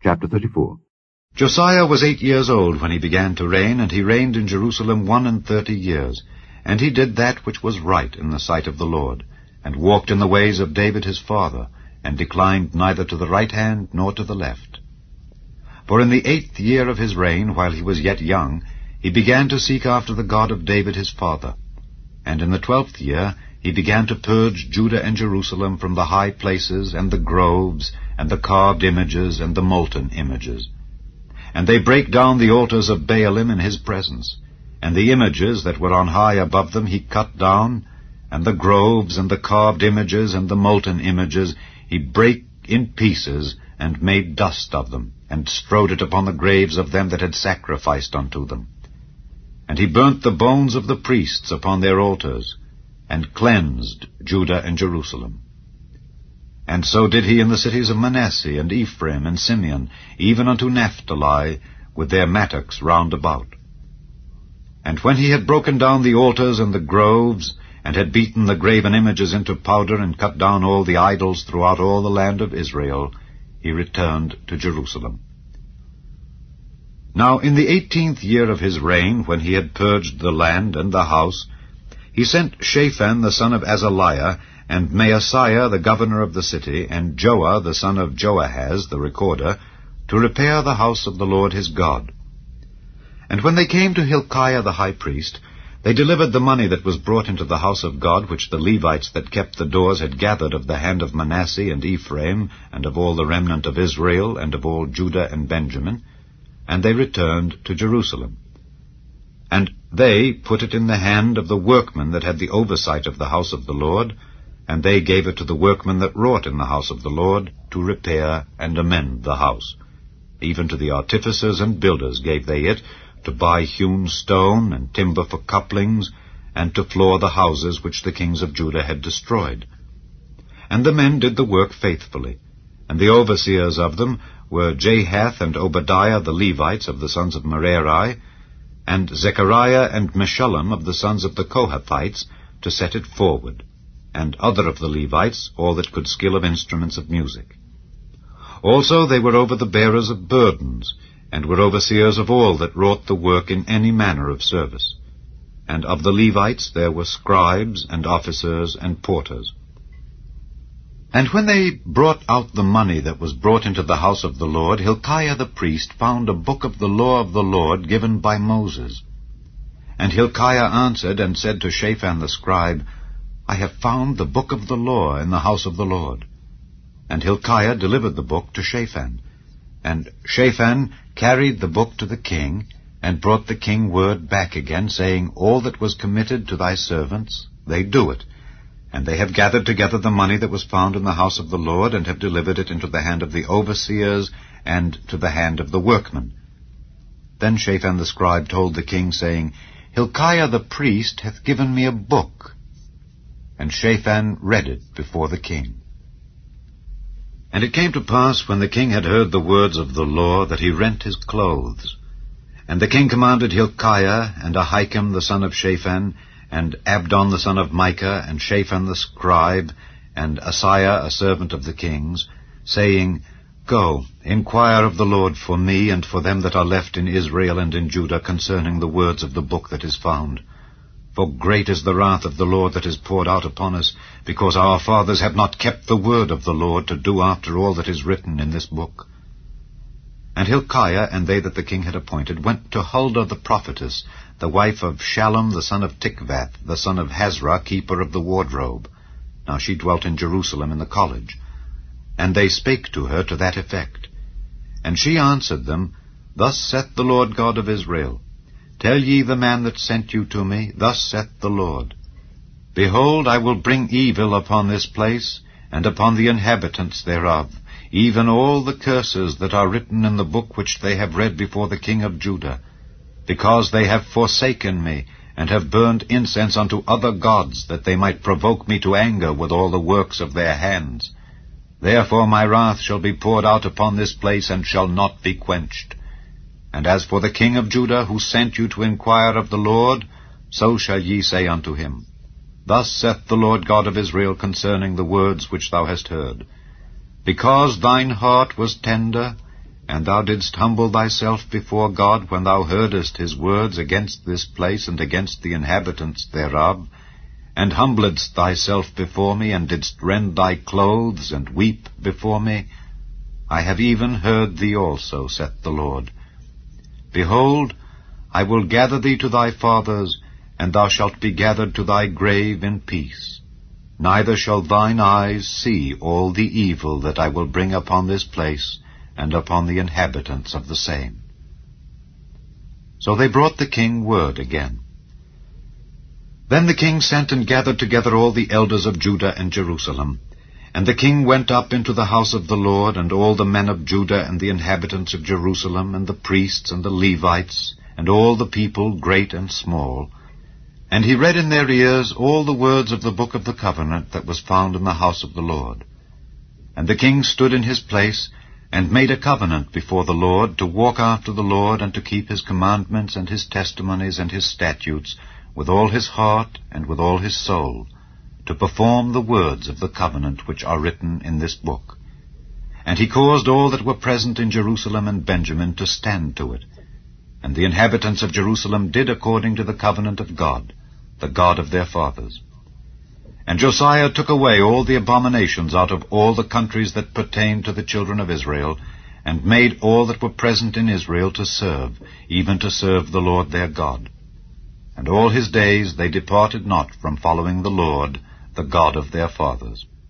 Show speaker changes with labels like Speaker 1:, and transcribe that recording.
Speaker 1: Chapter 34.
Speaker 2: Josiah was 8 years old when he began to reign, and he reigned in Jerusalem 31 years. And he did that which was right in the sight of the Lord, and walked in the ways of David his father, and declined neither to the right hand nor to the left. For in the 8th year of his reign, while he was yet young, he began to seek after the God of David his father. And in the 12th year he began to purge Judah and Jerusalem from the high places, and the groves, and the carved images, and the molten images. And they brake down the altars of Baalim in his presence, and the images that were on high above them he cut down, and the groves, and the carved images, and the molten images he brake in pieces, and made dust of them, and strowed it upon the graves of them that had sacrificed unto them. And he burnt the bones of the priests upon their altars, and cleansed Judah and Jerusalem. And so did he in the cities of Manasseh, and Ephraim, and Simeon, even unto Naphtali, with their mattocks round about. And when he had broken down the altars and the groves, and had beaten the graven images into powder, and cut down all the idols throughout all the land of Israel, he returned to Jerusalem. Now in the 18th year of his reign, when he had purged the land and the house, he sent Shaphan the son of Azaliah, and Maaseiah the governor of the city, and Joah the son of Joahaz the recorder, to repair the house of the Lord his God. And when they came to Hilkiah the high priest, they delivered the money that was brought into the house of God, which the Levites that kept the doors had gathered of the hand of Manasseh and Ephraim, and of all the remnant of Israel, and of all Judah and Benjamin, and they returned to Jerusalem. And they put it in the hand of the workmen that had the oversight of the house of the Lord, and they gave it to the workmen that wrought in the house of the Lord, to repair and amend the house. Even to the artificers and builders gave they it, to buy hewn stone and timber for couplings, and to floor the houses which the kings of Judah had destroyed. And the men did the work faithfully, and the overseers of them were Jahath and Obadiah the Levites of the sons of Merari, and Zechariah and Meshullam of the sons of the Kohathites, to set it forward, and other of the Levites, all that could skill of instruments of music. Also they were over the bearers of burdens, and were overseers of all that wrought the work in any manner of service. And of the Levites there were scribes, and officers, and porters. And when they brought out the money that was brought into the house of the Lord, Hilkiah the priest found a book of the law of the Lord given by Moses. And Hilkiah answered and said to Shaphan the scribe, I have found the book of the law in the house of the Lord. And Hilkiah delivered the book to Shaphan. And Shaphan carried the book to the king, and brought the king word back again, saying, All that was committed to thy servants, they do it. And they have gathered together the money that was found in the house of the Lord, and have delivered it into the hand of the overseers, and to the hand of the workmen. Then Shaphan the scribe told the king, saying, Hilkiah the priest hath given me a book. And Shaphan read it before the king. And it came to pass, when the king had heard the words of the law, that he rent his clothes. And the king commanded Hilkiah, and Ahikam the son of Shaphan, and Abdon the son of Micah, and Shaphan the scribe, and Asaiah a servant of the king's, saying, Go, inquire of the Lord for me, and for them that are left in Israel and in Judah, concerning the words of the book that is found. For great is the wrath of the Lord that is poured out upon us, because our fathers have not kept the word of the Lord, to do after all that is written in this book. And Hilkiah and they that the king had appointed went to Huldah the prophetess, the wife of Shallum the son of Tikvath, the son of Hazra, keeper of the wardrobe. Now she dwelt in Jerusalem in the college. And they spake to her to that effect. And she answered them, Thus saith the Lord God of Israel, Tell ye the man that sent you to me, Thus saith the Lord, Behold, I will bring evil upon this place, and upon the inhabitants thereof, even all the curses that are written in the book which they have read before the king of Judah, because they have forsaken me, and have burned incense unto other gods, that they might provoke me to anger with all the works of their hands. Therefore my wrath shall be poured out upon this place, and shall not be quenched. And as for the king of Judah, who sent you to inquire of the Lord, so shall ye say unto him, Thus saith the Lord God of Israel concerning the words which thou hast heard. Because thine heart was tender, And thou didst humble thyself before God when thou heardest his words against this place and against the inhabitants thereof, and humbledst thyself before me, and didst rend thy clothes, and weep before me, I have even heard thee also, saith the Lord. Behold, I will gather thee to thy fathers, and thou shalt be gathered to thy grave in peace. Neither shall thine eyes see all the evil that I will bring upon this place, and upon the inhabitants of the same. So they brought the king word again. Then the king sent and gathered together all the elders of Judah and Jerusalem. And the king went up into the house of the Lord, and all the men of Judah and the inhabitants of Jerusalem, and the priests and the Levites, and all the people, great and small. And he read in their ears all the words of the book of the covenant that was found in the house of the Lord. And the king stood in his place, and made a covenant before the Lord, to walk after the Lord, and to keep his commandments and his testimonies and his statutes, with all his heart and with all his soul, to perform the words of the covenant which are written in this book. And he caused all that were present in Jerusalem and Benjamin to stand to it. And the inhabitants of Jerusalem did according to the covenant of God, the God of their fathers. And Josiah took away all the abominations out of all the countries that pertained to the children of Israel, and made all that were present in Israel to serve, even to serve the Lord their God. And all his days they departed not from following the Lord, the God of their fathers.